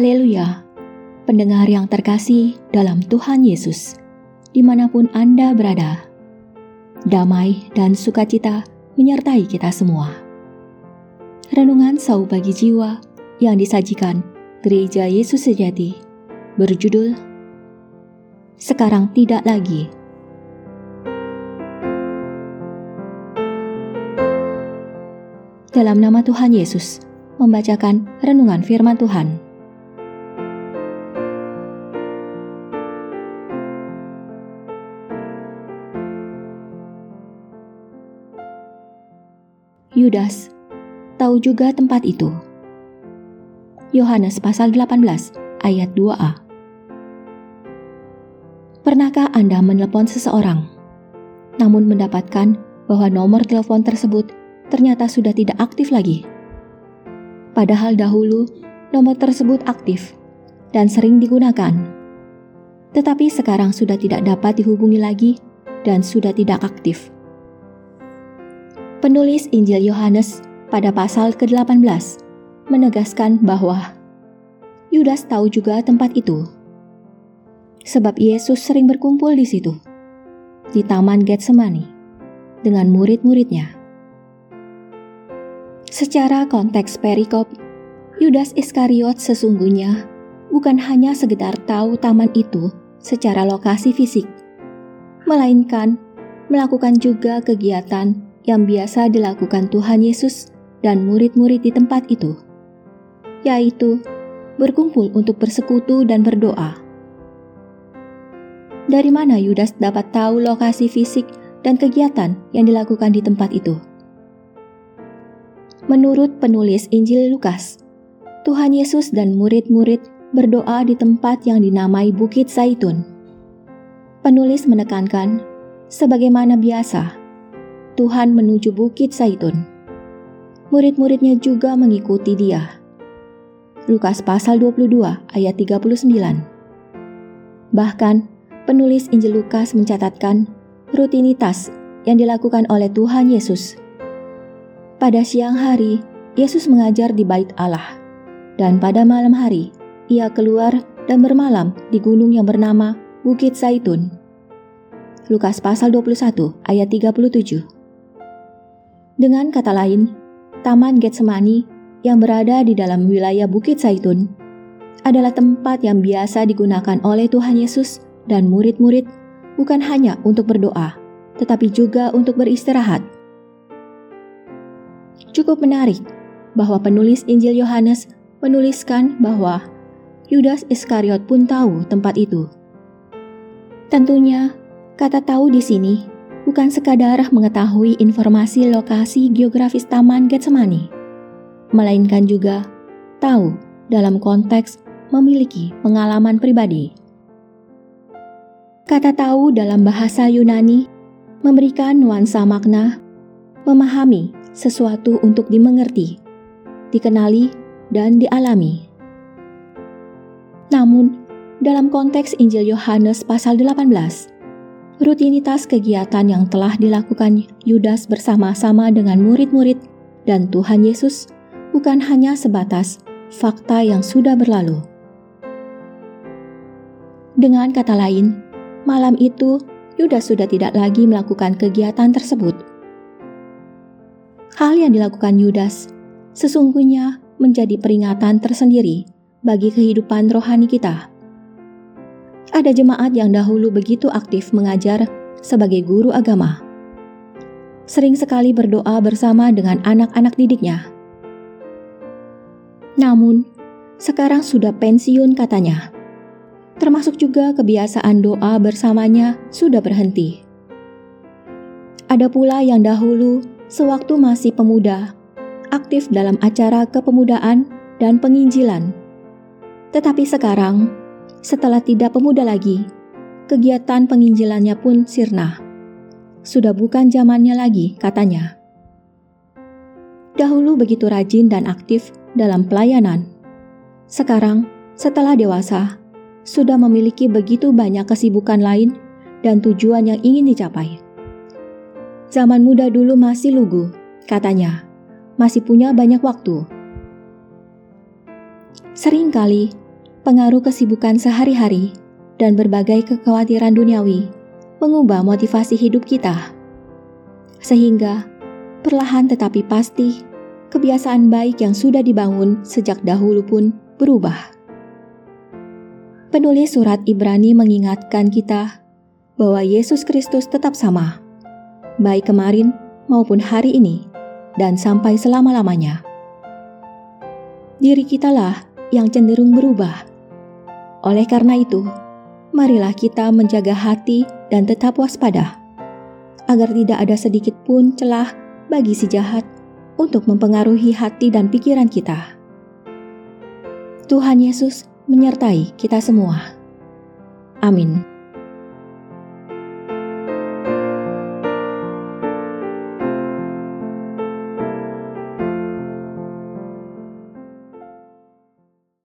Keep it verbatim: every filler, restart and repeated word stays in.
Haleluya, pendengar yang terkasih dalam Tuhan Yesus, dimanapun Anda berada, damai dan sukacita menyertai kita semua. Renungan Sau Bagi Jiwa yang disajikan Gereja Yesus Sejati berjudul Sekarang Tidak Lagi. Dalam nama Tuhan Yesus, membacakan renungan firman Tuhan. Yudas tahu juga tempat itu. Yohanes pasal delapan belas ayat dua a. Pernahkah Anda menelepon seseorang, namun mendapatkan bahwa nomor telepon tersebut ternyata sudah tidak aktif lagi? Padahal dahulu nomor tersebut aktif dan sering digunakan, tetapi sekarang sudah tidak dapat dihubungi lagi dan sudah tidak aktif. Penulis Injil Yohanes pada pasal ke delapan belas menegaskan bahwa Yudas tahu juga tempat itu, sebab Yesus sering berkumpul di situ, di Taman Getsemani, dengan murid-muridnya. Secara konteks perikop, Yudas Iskariot sesungguhnya bukan hanya sekedar tahu taman itu secara lokasi fisik, melainkan melakukan juga kegiatan yang biasa dilakukan Tuhan Yesus dan murid-murid di tempat itu, yaitu berkumpul untuk bersekutu dan berdoa. Dari mana Yudas dapat tahu lokasi fisik dan kegiatan yang dilakukan di tempat itu? Menurut penulis Injil Lukas, Tuhan Yesus dan murid-murid berdoa di tempat yang dinamai Bukit Zaitun. Penulis menekankan, sebagaimana biasa, Tuhan menuju Bukit Zaitun. Murid-muridnya juga mengikuti dia. Lukas pasal dua puluh dua ayat tiga puluh sembilan. Bahkan, penulis Injil Lukas mencatatkan rutinitas yang dilakukan oleh Tuhan Yesus. Pada siang hari, Yesus mengajar di Bait Allah, dan pada malam hari, ia keluar dan bermalam di gunung yang bernama Bukit Zaitun. Lukas pasal dua puluh satu ayat tiga puluh tujuh. Dengan kata lain, Taman Getsemani yang berada di dalam wilayah Bukit Zaitun adalah tempat yang biasa digunakan oleh Tuhan Yesus dan murid-murid bukan hanya untuk berdoa, tetapi juga untuk beristirahat. Cukup menarik bahwa penulis Injil Yohanes menuliskan bahwa Yudas Iskariot pun tahu tempat itu. Tentunya, kata tahu di sini bukan sekadar mengetahui informasi lokasi geografis Taman Getsemani, melainkan juga tahu dalam konteks memiliki pengalaman pribadi. Kata tahu dalam bahasa Yunani memberikan nuansa makna, memahami sesuatu untuk dimengerti, dikenali, dan dialami. Namun, dalam konteks Injil Yohanes pasal delapan belas, rutinitas kegiatan yang telah dilakukan Yudas bersama-sama dengan murid-murid dan Tuhan Yesus bukan hanya sebatas fakta yang sudah berlalu. Dengan kata lain, malam itu Yudas sudah tidak lagi melakukan kegiatan tersebut. Hal yang dilakukan Yudas sesungguhnya menjadi peringatan tersendiri bagi kehidupan rohani kita. Ada jemaat yang dahulu begitu aktif mengajar sebagai guru agama. Sering sekali berdoa bersama dengan anak-anak didiknya. Namun, sekarang sudah pensiun katanya. Termasuk juga kebiasaan doa bersamanya sudah berhenti. Ada pula yang dahulu sewaktu masih pemuda, aktif dalam acara kepemudaan dan penginjilan. Tetapi sekarang, setelah tidak pemuda lagi, kegiatan penginjilannya pun sirna. Sudah bukan zamannya lagi, katanya. Dahulu begitu rajin dan aktif dalam pelayanan. Sekarang, setelah dewasa, sudah memiliki begitu banyak kesibukan lain dan tujuan yang ingin dicapai. Zaman muda dulu masih lugu, katanya, masih punya banyak waktu. Seringkali pengaruh kesibukan sehari-hari, dan berbagai kekhawatiran duniawi mengubah motivasi hidup kita. Sehingga, perlahan tetapi pasti, kebiasaan baik yang sudah dibangun sejak dahulu pun berubah. Penulis surat Ibrani mengingatkan kita bahwa Yesus Kristus tetap sama, baik kemarin maupun hari ini, dan sampai selama-lamanya. Diri kitalah yang cenderung berubah. Oleh karena itu, marilah kita menjaga hati dan tetap waspada, agar tidak ada sedikit pun celah bagi si jahat untuk mempengaruhi hati dan pikiran kita. Tuhan Yesus menyertai kita semua. Amin.